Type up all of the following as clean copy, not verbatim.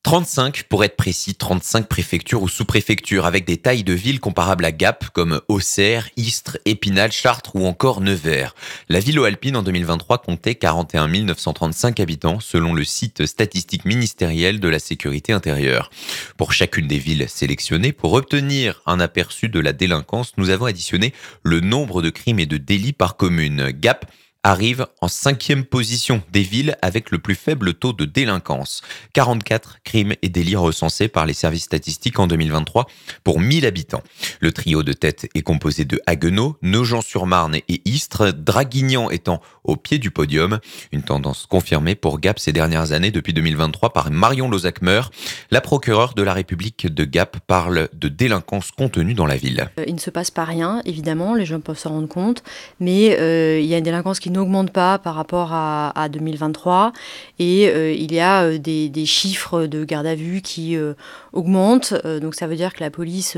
35 pour être précis, 35 préfectures ou sous-préfectures avec des tailles de villes comparables à Gap comme Auxerre, Istres, Épinal, Chartres ou encore Nevers. La ville alpine en 2023 comptait 41 935 habitants selon le site statistique ministériel de la sécurité intérieure. Pour chacune des villes sélectionnées, pour obtenir un aperçu de la délinquance, nous avons additionné le nombre de crimes et de délits par commune. Gap arrive en 5e position des villes avec le plus faible taux de délinquance. 44 crimes et délits recensés par les services statistiques en 2023 pour 1000 habitants. Le trio de tête est composé de Haguenau, Nogent-sur-Marne et Istres, Draguignan étant au pied du podium. Une tendance confirmée pour Gap ces dernières années depuis 2023 par Marion Lozach-Meur. La procureure de la République de Gap parle de délinquance contenue dans la ville. Il ne se passe pas rien, évidemment, les gens peuvent s'en rendre compte, mais il y a une délinquance qui n'augmente pas par rapport à 2023 et il y a des chiffres de garde à vue qui augmentent, donc ça veut dire que la police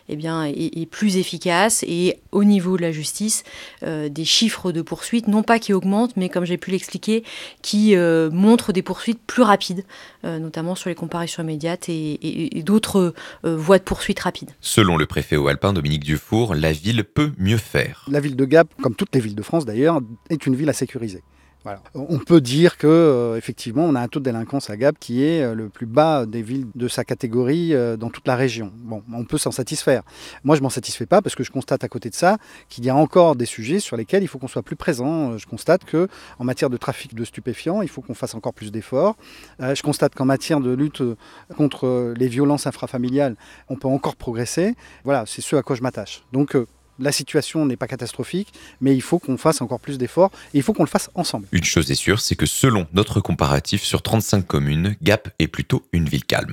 est plus efficace et au niveau de la justice, des chiffres de poursuites, non pas qui augmentent, mais comme j'ai pu l'expliquer, qui montrent des poursuites plus rapides, notamment sur les comparutions immédiates et d'autres voies de poursuite rapides. Selon le préfet haut-alpin Dominique Dufour, la ville peut mieux faire. La ville de Gap, comme toutes les villes de France d'ailleurs, est une ville à sécuriser. Voilà. On peut dire que effectivement, on a un taux de délinquance à Gap qui est le plus bas des villes de sa catégorie dans toute la région. Bon, on peut s'en satisfaire. Moi, je m'en satisfais pas parce que je constate à côté de ça qu'il y a encore des sujets sur lesquels il faut qu'on soit plus présent. Je constate que en matière de trafic de stupéfiants, il faut qu'on fasse encore plus d'efforts. Je constate qu'en matière de lutte contre les violences intrafamiliales, on peut encore progresser. Voilà, c'est ce à quoi je m'attache. Donc la situation n'est pas catastrophique, mais il faut qu'on fasse encore plus d'efforts et il faut qu'on le fasse ensemble. Une chose est sûre, c'est que selon notre comparatif sur 35 communes, Gap est plutôt une ville calme.